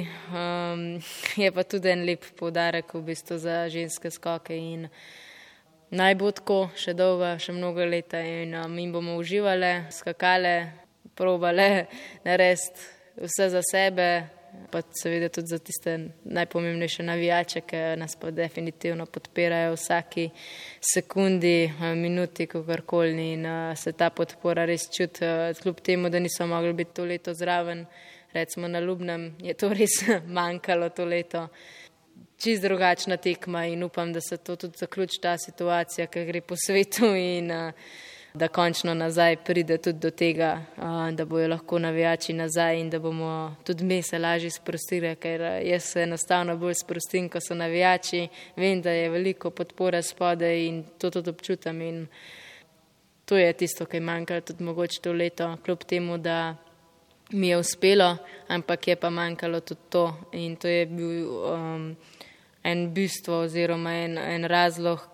je pa tudi en lep poudarek v bistvu za ženske skoke in naj bo tako še dolgo, še mnogo leta in mi bomo uživale, skakale, probale narediti vse za sebe, pa seveda tudi za tiste najpomembnejše navijače, ki nas pa definitivno podpirajo vsaki sekundi, minuti, kakorkoli in se ta podpora res čuti, kljub temu, da niso mogli biti to leto zraven, recimo na Ljubnem, je to res manjkalo to leto. Čist drugačna tekma in upam, da se to tudi zaključi ta situacija, ki gre po svetu in da končno nazaj pride tudi do tega, da bojo lahko navijači nazaj in da bomo tudi mi se lažje sprostili, ker jaz se enostavno bolj sprostim, ko so navijači, vem, da je veliko podpore spodaj in to tudi občutam in to je tisto, ki je manjkalo tudi mogoče to leto, kljub temu, da mi je uspelo, ampak je pa manjkalo tudi to in to je bil en bistvo oziroma en razlog,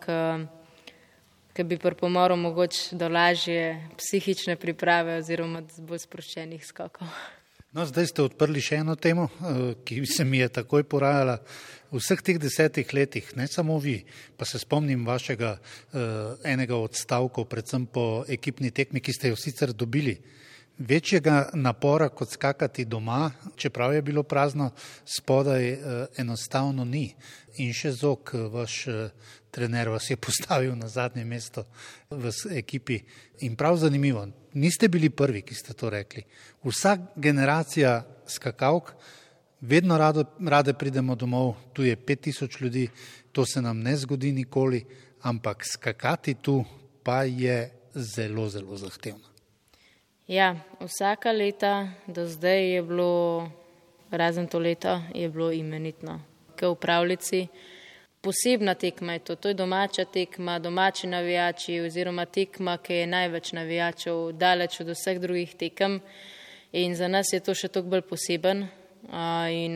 ki bi pripomoril mogoče do lažje psihične priprave oziroma bolj sproščenih skokov.
No, zdaj ste odprli še eno temo, ki se mi je takoj porajala. V vseh teh 10 letih, ne samo vi, pa se spomnim vašega enega odstavkov, predvsem po ekipni tekmi, ki ste jo sicer dobili. Večjega napora kot skakati doma, čeprav je bilo prazno, spodaj enostavno ni. In še Zok, vaš trener, vas je postavil na zadnje mesto v ekipi. In prav zanimivo, niste bili prvi, ki ste to rekli. Vsa generacija skakalk, vedno rade pridemo domov, tu je 5000 ljudi, to se nam ne zgodi nikoli, ampak skakati tu pa je zelo, zelo zahtevno.
Ja, vsaka leta do zdaj je bilo, razen to leto, je bilo imenitno. V pravljici. Posebna tekma je to je domača tekma, domači navijači oziroma tekma, ki je največ navijačev daleč od vseh drugih tekem in za nas je to še toliko bolj poseben in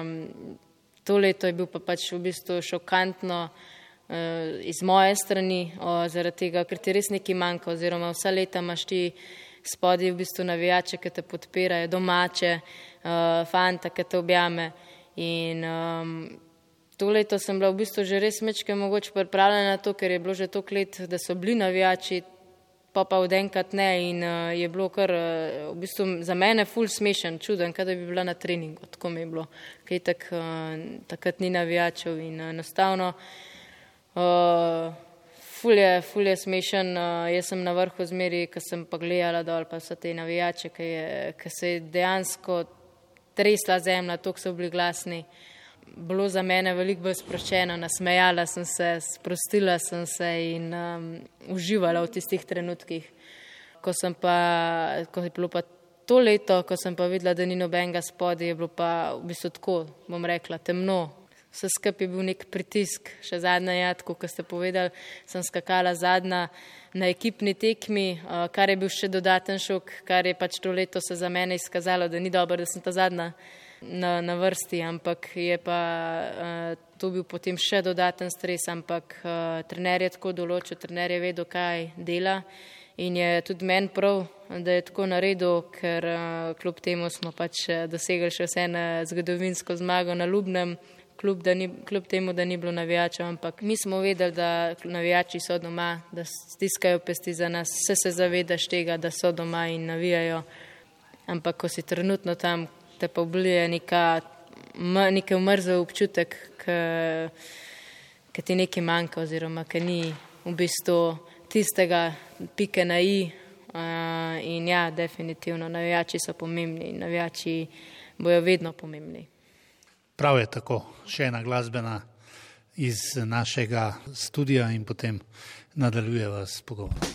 to leto je bil pa pač v bistvu šokantno iz moje strani, zaradi tega, ker ti res nekaj manjka oziroma vsa leta imaš ti spodaj v bistvu navijače, ki te podpirajo, domače, fanta, ki te objame. In to leto sem bila v bistvu že res mečke mogoče pripravljena na to, ker je bilo že toliko let, da so bili navijači, pa od enkrat ne in je bilo kar v bistvu za mene ful smešen, čuden, kada bi bila na treningu, tako mi je bilo, kaj takrat ni navijačev in enostavno Ful je smešen, jaz sem na vrhu zmeri, ko sem pa gledala dol, pa so te navijače, ki se je dejansko tresla zemlja, toliko so bili glasni. Bilo za mene veliko bolj sproščeno, nasmejala sem se, sprostila sem se in uživala v tistih trenutkih. Ko je bilo pa to leto, ko sem pa videla, da ni nobenega spodaj, je bilo pa v bistvu tako, bom rekla, temno. Vse skupaj je bil nek pritisk, še zadnja jadko, ko ste povedali, sem skakala zadnja na ekipni tekmi, kar je bil še dodaten šok, kar je pač to leto se za mene izkazalo, da ni dobro, da sem ta zadnja na vrsti, ampak je pa to bil potem še dodaten stres, ampak trener je tako določil, trener je vedel, kaj dela in je tudi meni prav, da je tako naredil, ker kljub temu smo pač dosegli še vse na zgodovinsko zmago na Ljubnem, kljub temu, da ni bilo navijačev, ampak mi smo vedeli, da navijači so doma, da stiskajo pesti za nas, vse se zavedaš tega, da so doma in navijajo, ampak ko si trenutno tam, te pa oblije nekaj mrzel občutek, ki ti nekaj manjka oziroma ki ni v bistvu tistega pike na i in ja, definitivno, navijači so pomembni in navijači bojo vedno pomembni.
Prav je tako, še ena glasbena iz našega studia in potem nadaljujeva s pogovorom.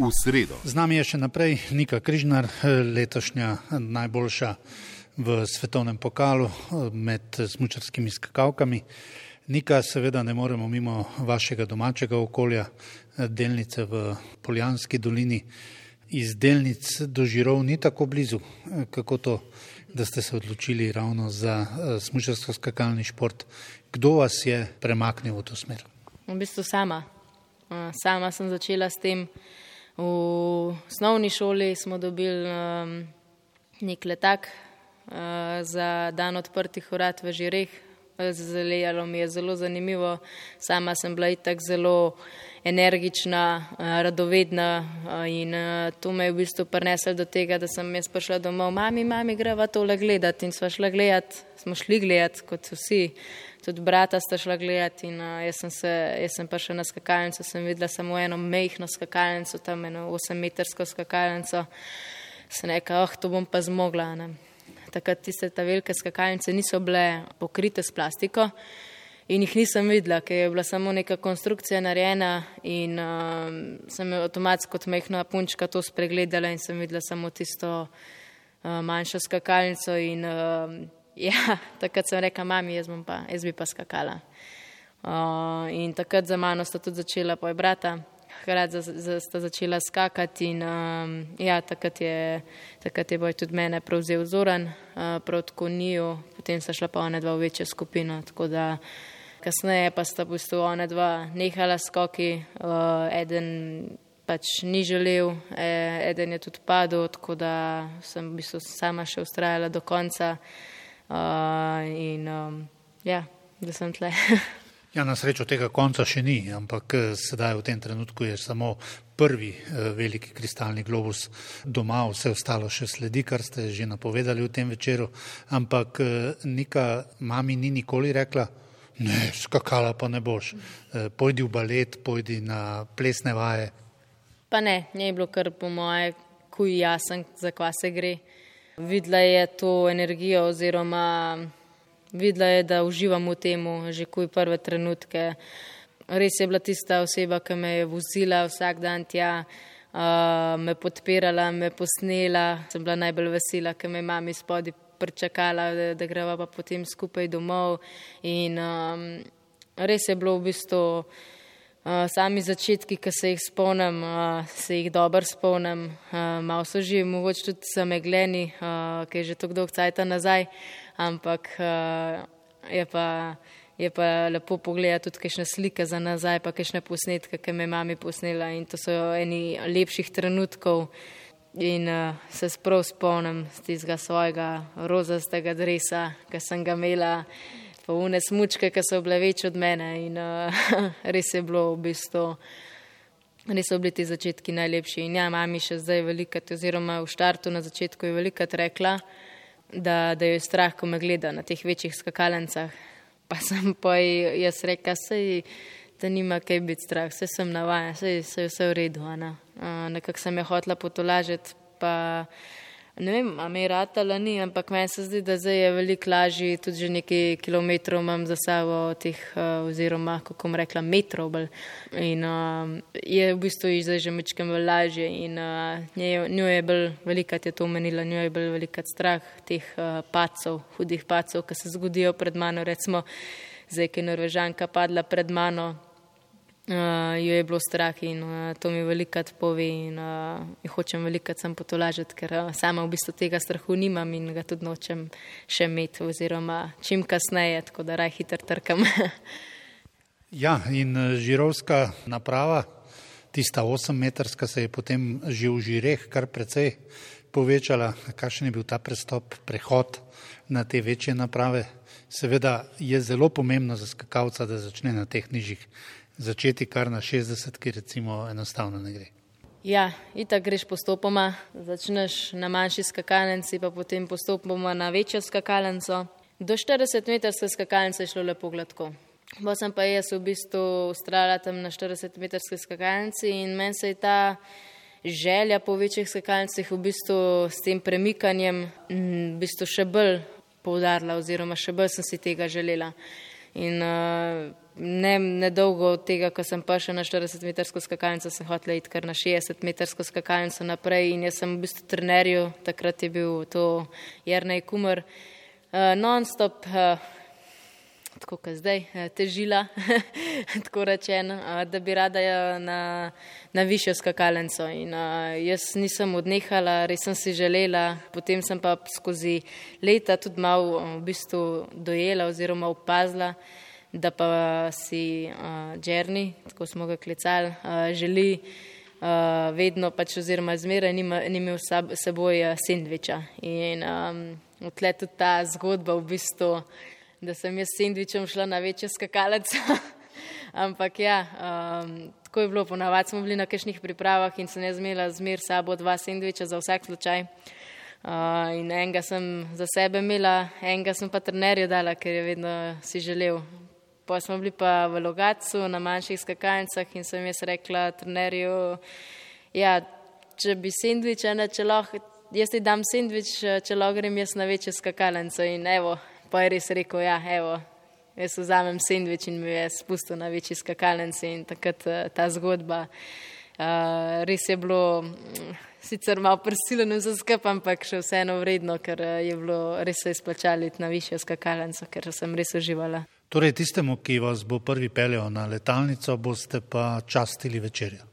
v sredo.
Z nami je še naprej Nika Križnar, letošnja najboljša v svetovnem pokalu med smučarskimi skakavkami. Nika, seveda ne moremo mimo vašega domačega okolja, delnice v Poljanski dolini. Iz delnic do Žirov ni tako blizu. Kako to, da ste se odločili ravno za smučarsko-skakalni šport? Kdo vas je premaknil v to smer?
V bistvu sama. Sama sem začela s tem. V osnovni šoli smo dobili nek letak za dan odprtih vrat v Žireh. Zalejalo mi je zelo zanimivo. Sama sem bila itak zelo energična, radovedna in to me je v bistvu prineslo do tega, da sem jaz prišla domov. Mami, greva tole gledati. In smo šli gledati kot vsi. Tudi brata sta šla gledati in jaz sem prišla na skakalnico, sem videla samo eno mejhno skakalnico, tam eno 8-metrsko skakalnico. Sem rekla, to bom pa zmogla. Ne. Takrat ta velike skakalnice niso bile pokrite s plastiko in jih nisem videla, ker je bila samo neka konstrukcija narejena in sem avtomatsko kot mejhna punčka to spregledala in sem videla samo tisto manjšo skakalnico in takrat sem rekla, mami, jaz bi pa skakala. In takrat za mano sta tudi začela poje brata, hkrati sta začela skakati in takrat je boj tudi mene prevzel Zoran, prav tako njiju, potem sta šla pa ona dva v večjo skupino, tako da kasneje pa sta v bistvu ona dva nehala skoki, eden pač ni želel, eden je tudi padel, tako da sem v bistvu sama še ustrajala do konca. Da sem tle.
Ja, na srečo tega konca še ni, ampak sedaj v tem trenutku je samo prvi veliki kristalni globus doma, vse ostalo še sledi, kar ste že napovedali v tem večeru, ampak Nika mami ni nikoli rekla, ne, skakala pa ne boš, pojdi v balet, pojdi na plesne vaje.
Pa ne je bilo kar po moje, kuj jasen, za kva se gre. Videla je to energijo oziroma videla je, da uživam v temu že kuj prve trenutke. Res je bila tista oseba, ki me je vozila vsak dan tja, me podpirala, me posnela. Sem bila najbolj vesela, ker me je mami spodaj pričakala, da greva pa potem skupaj domov. In res je bilo v bistvu sami začetki, ki se jih spomnim, se jih dobro spomnim, malo so že mogoče tudi zamegleni, ki je že tako dolgo cajta nazaj, ampak je pa lepo pogledati tudi kakšne slike za nazaj, pa kakšne posnetke, ki me mami posnela in to so eni lepših trenutkov in se sprav spomnim z tistega svojega rozastega dresa, ki sem ga imela, pa une smučke, ki so bile večje od mene in res je bilo v bistvu, res so bili ti začetki najlepši. In ja, mami še zdaj velikrat, oziroma v štartu na začetku je velikrat rekla, da jo je strah, ko me gleda na teh večjih skakalnicah. Pa sem pa jaz rekla, sej da nima kaj biti strah, sej sem navajena, sej je vse v redu. Nekako sem jo hotela potolažiti, pa ne vem, a me je ratala ni, ampak meni se zdi, da zdaj je veliko lažji, tudi že nekaj kilometrov imam za sabo teh, oziroma, kako bom rekla, metrov bolj. In je v bistvu zdaj že mečkem bolj lažje in njo je bolj velikrat je to omenila, njo je bolj velikrat strah teh padcev, hudih padcev, ki se zgodijo pred mano, recimo zdaj, ki je Norvežanka padla pred mano, jo je bilo strah in to mi velikrat pove in hočem velikrat sem potolažiti, ker sama v bistvu tega strahu nimam in ga tudi nočem še imeti oziroma čim kasneje, tako da raj hitro trkam.
Ja, in žirovska naprava, tista 8-metrska se je potem že v Žireh kar precej povečala. Kakšen je bil ta prehod na te večje naprave? Seveda je zelo pomembno za skakalca, da začne na teh nižjih. Začeti kar na 60, ki recimo enostavno ne gre.
Ja, itak greš postopoma, začneš na manjši skakalnici, pa potem postopoma na večjo skakalnico. Do 40-metrske skakalnice je šlo lepo gladko. Bo sem pa jaz v bistvu ustrajala tam na 40-metrske skakalnici in meni se je ta želja po večjih skakalnicah v bistvu s tem premikanjem v bistvu še bolj poudarila oziroma še bolj sem si tega želela. In nedolgo od tega, ko sem prišel na 40-metrsko skakalnico, sem hotel iti kar na 60-metrsko skakalnico naprej in jaz sem v bistvu trenerju, takrat je bil to Jernej Kumer, non-stop, tako kot zdaj, težila, tako rečeno, da bi rada na višjo skakalnico. In jaz nisem odnehala, res sem si želela, potem sem pa skozi leta tudi malo v bistvu dojela oziroma opazila, da pa si Jernej, tako smo ga klicali, želi vedno pač oziroma zmeraj ni imel seboj sendviča. In odtle tudi ta zgodba v bistvu, da sem jaz s sendvičem šla na večjo skakalnico. Ampak ja, tako je bilo, ponavadi smo bili na kakšnih pripravah in sem jaz imela zmer sabo 2 sendviča za vsak slučaj. In enega sem za sebe imela, enega sem pa trenerju dala, ker je vedno si želel. Pa smo bili pa v Logatcu na manjših skakalnicah in sem jaz rekla trenerju, ja, če bi sendvič, če lahko, jaz ti dam sendvič, če lahko grem jaz na večjo skakalnico. In evo, pa je res rekel, ja, evo, jaz vzamem sendvič in mi je spustil na večji skakalnici in takrat ta zgodba. Res je bilo sicer malo prisiljeno za skup, ampak še vseeno vredno, ker je bilo res se izplačali na višjo skakalnico, ker sem res uživala.
Torej tistemu, ki vas bo prvi peljal na letalnico, boste pa častili večerjo.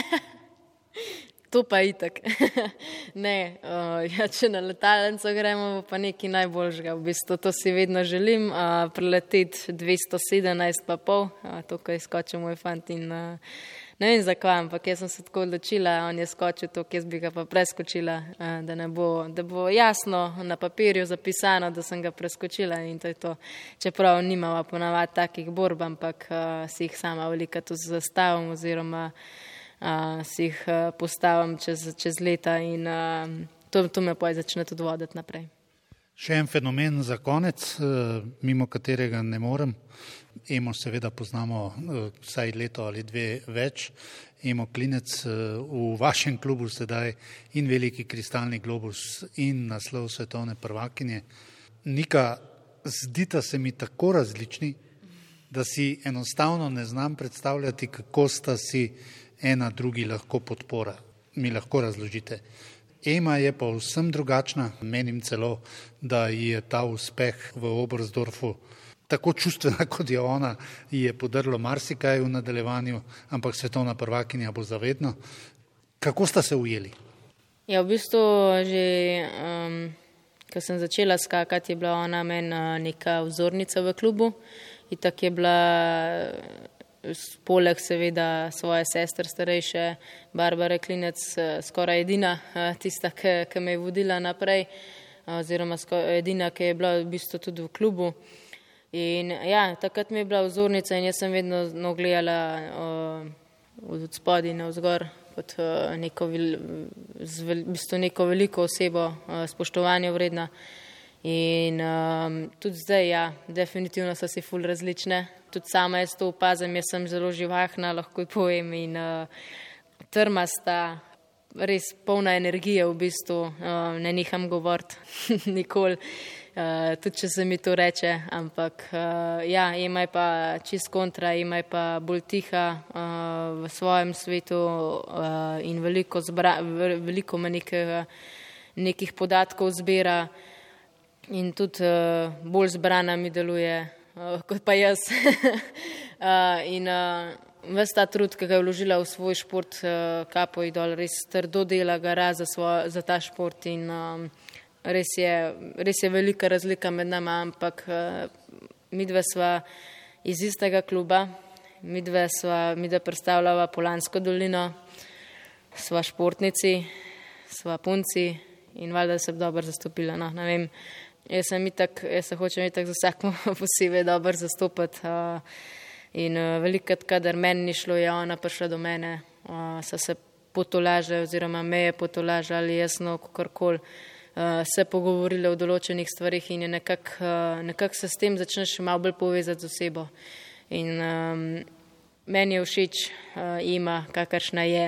To pa itak. Ne, če na letalnico gremo, bo pa nekaj najboljšega. V bistvu to si vedno želim, preleteti 217,5, to, ko je skočil moj fant in ne vem zakaj, ampak jaz sem se tako odločila, on je skočil to, jaz bi ga pa preskočila, da bo jasno na papirju zapisano, da sem ga preskočila in to je to. Čeprav nimava ponavadi takih borb, ampak si jih sama velika tu zastavim oziroma si jih postavim čez leta in to me poje začne tudi voditi naprej.
Še en fenomen za konec, mimo katerega ne morem. Emo seveda poznamo vsaj leto ali 2 več. Emo Klinec v vašem klubu sedaj in veliki kristalni globus in naslov svetovne prvakinje. Nika, zdita se mi tako različni, da si enostavno ne znam predstavljati, kako sta si ena drugi lahko podpora. Mi lahko razložite. Ema je pa vsem drugačna, menim celo, da je ta uspeh v Oberstdorfu tako čustvena, kot je ona, je podrlo marsikaj v nadaljevanju, ampak svetovna prvakinja bo zavedno. Kako sta se ujeli?
Ja, v bistvu že, ko sem začela skakati, je bila ona meni neka vzornica v klubu. Itak je bila poleg seveda svoje sestre starejše Barbare Klinec skoraj edina tista, ki me je vodila naprej, oziroma edina, ki je bila v bistvu tudi v klubu. In ja, takrat mi je bila vzornica in jaz sem vedno gledala od spodaj navzgor kot neko veliko osebo, spoštovanja vredna. In tudi zdaj, ja, definitivno so si ful različne. Tudi sama jaz to opazim, jaz sem zelo živahna, lahko povem, in trmasta, res polna energije v bistvu, ne neham govoriti nikoli. Tudi če se mi to reče, ampak ja, Ema je pa čist kontra, Ema je pa bolj tiha v svojem svetu in veliko ima nekih podatkov zbira in tudi bolj zbrana mi deluje kot pa jaz. In ves ta trud, ki ga je vložila v svoj šport, kapo ji dol, res trdo dela, gara za ta šport in res je velika razlika med nama, ampak midve sva iz istega kluba, midve predstavljava Polansko dolino, sva športnici, sva punci in valjda se bi dobro zastopila. No, ne vem, jaz se hočem itak za vsakom posebej dobro zastopati in velikrat, kadar meni ni šlo, je ona prišla do mene, so se potolaže oziroma me je potolažali jasno, kakorkoli, se pogovorili o določenih stvarih in je nekako se s tem začneš malo bolj povezati z osebo. In meni je všeč Ema, kakršna je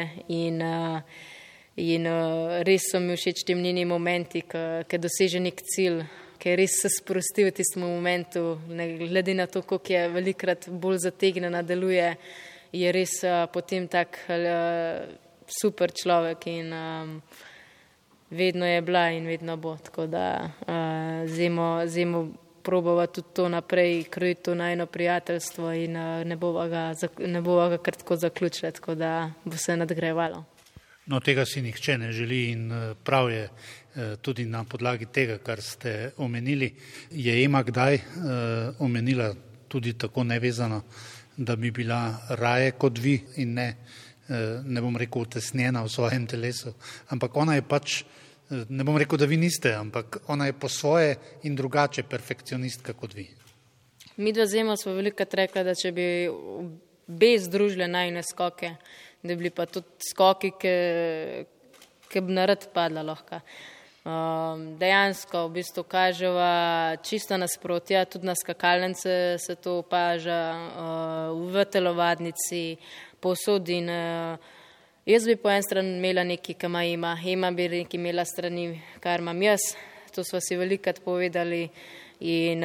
in res so mi všeč tem njeni momenti, ki doseže nek cilj, ker res se sprosti v tistem momentu, glede na to, koliko je velikrat bolj zategnjena, deluje, je res potem tak super človek in vedno je bila in vedno bo, tako da zimo probava tudi to naprej, krojiti to najno prijateljstvo in ne bova ga kar tako zaključila, tako da bo se nadgrajevalo.
No, tega si nihče ne želi in prav je tudi na podlagi tega, kar ste omenili. Je Ema kdaj omenila tudi tako nevezano, da bi bila raje kot vi in ne bom rekel utesnjena v svojem telesu, ampak ona je pač, ne bom rekel, da vi niste, ampak ona je po svoje in drugače perfekcionistka kot vi.
Mi dva zima smo velikokrat rekla, da če bi obe združile najine skoke, da bi bili pa tudi skoki, ki bi narad padla lahko. Dejansko v bistvu kaževa čisto nasprotja, tudi na skakalnice se to opaža, v telovadnici, povsod in jaz bi po en strani imela nekaj, ki ima Ema bi nekaj imela strani, kar imam jaz, to smo si velikokrat povedali in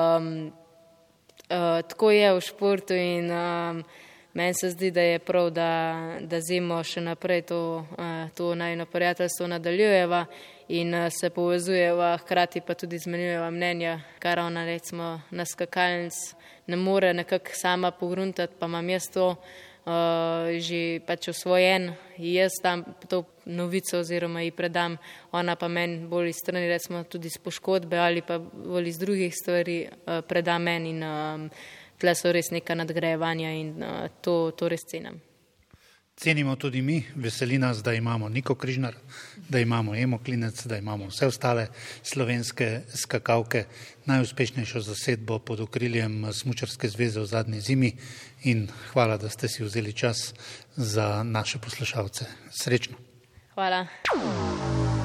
tako je v športu in meni se zdi, da je prav, da zimo še naprej to najino prijateljstvo nadaljujeva in se povezujeva, hkrati pa tudi izmenjujeva mnenja, kar ona recimo na skakalnic ne more nekako sama pogruntati, pa imam jaz to že pač osvojen, jaz tam to novico oziroma ji predam, ona pa meni bolj iz strani recimo tudi iz poškodbe ali pa bolj iz drugih stvari preda meni in tle so res neka nadgrajevanja in to res cenim.
Cenimo tudi mi, veseli nas, da imamo Niko Križnar, da imamo Emo Klinec, da imamo vse ostale slovenske skakalke, najuspešnejšo zasedbo pod okriljem Smučarske zveze v zadnji zimi in hvala, da ste si vzeli čas za naše poslušalce. Srečno.
Hvala.